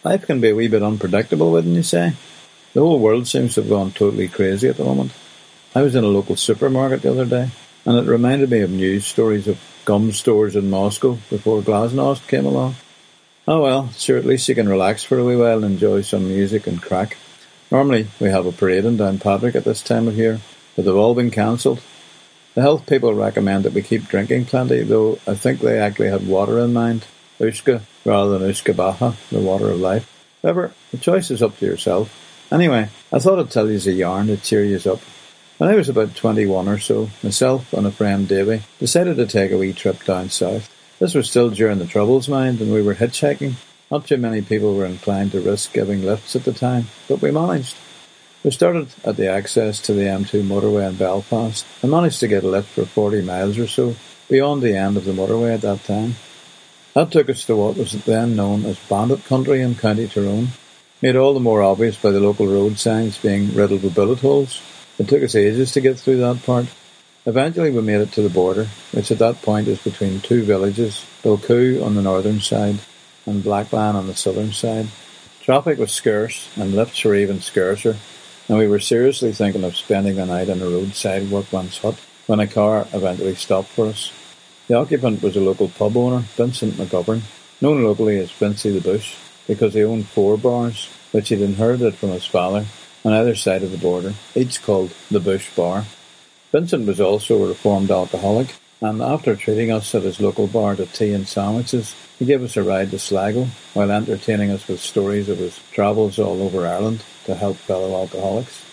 Life can be a wee bit unpredictable, wouldn't you say? The whole world seems to have gone totally crazy at the moment. I was in a local supermarket the other day, and it reminded me of news stories of gum stores in Moscow before Glasnost came along. Oh well, sure, at least you can relax for a wee while and enjoy some music and crack. Normally we have a parade in Downpatrick at this time of year, but they've all been cancelled. The health people recommend that we keep drinking plenty, though I think they actually had water in mind. Ushka rather than Ushka Baha, the water of life. However, the choice is up to yourself. Anyway, I thought I'd tell you a yarn to cheer you up. When I was about 21 or so, myself and a friend Davy decided to take a wee trip down south. This was still during the Troubles, mind, and we were hitchhiking. Not too many people were inclined to risk giving lifts at the time, but we managed. We started at the access to the M2 motorway in Belfast and managed to get a lift for 40 miles or so, beyond the end of the motorway at that time. That took us to what was then known as Bandit Country in County Tyrone, made all the more obvious by the local road signs being riddled with bullet holes. It took us ages to get through that part. Eventually we made it to the border, which at that point is between two villages, Bilcoo on the northern side and Blackland on the southern side. Traffic was scarce and lifts were even scarcer, and we were seriously thinking of spending the night in a roadside workman's hut when a car eventually stopped for us. The occupant was a local pub owner, Vincent McGovern, known locally as Vincey the Bush, because he owned 4 bars, which he'd inherited from his father, on either side of the border, each called the Bush Bar. Vincent was also a reformed alcoholic, and after treating us at his local bar to tea and sandwiches, he gave us a ride to Sligo, while entertaining us with stories of his travels all over Ireland to help fellow alcoholics.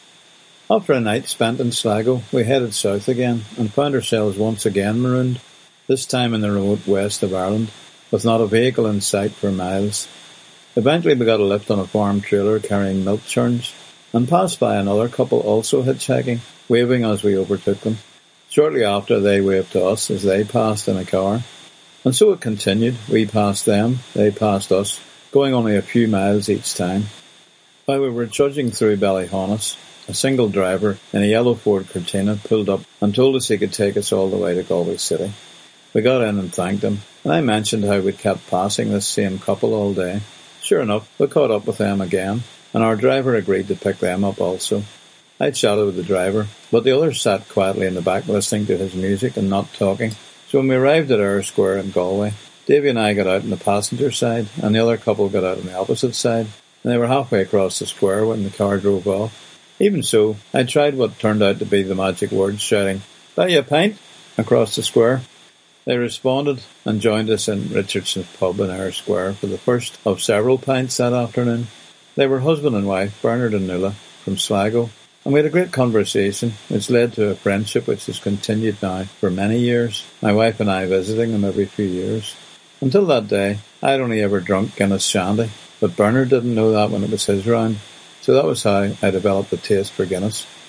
After a night spent in Sligo, we headed south again, and found ourselves once again marooned, this time in the remote west of Ireland, with not a vehicle in sight for miles. Eventually we got a lift on a farm trailer carrying milk churns, and passed by another couple also hitchhiking, waving as we overtook them. Shortly after, they waved to us as they passed in a car. And so it continued. We passed them, they passed us, going only a few miles each time. While we were trudging through Ballyhonus, a single driver in a yellow Ford Cortina pulled up and told us he could take us all the way to Galway City. We got in and thanked him, and I mentioned how we'd kept passing this same couple all day. Sure enough, we caught up with them again, and our driver agreed to pick them up also. I chatted with the driver, but the others sat quietly in the back listening to his music and not talking. So when we arrived at Eyre Square in Galway, Davy and I got out on the passenger side, and the other couple got out on the opposite side, and they were halfway across the square when the car drove off. Even so, I tried what turned out to be the magic words, shouting, "Buy you a pint?" across the square. They responded and joined us in Richardson's pub in Eyre Square for the first of several pints that afternoon. They were husband and wife, Bernard and Nuala, from Sligo, and we had a great conversation, which led to a friendship which has continued now for many years, my wife and I visiting them every few years. Until that day, I had only ever drunk Guinness Shandy, but Bernard didn't know that when it was his round, so that was how I developed a taste for Guinness.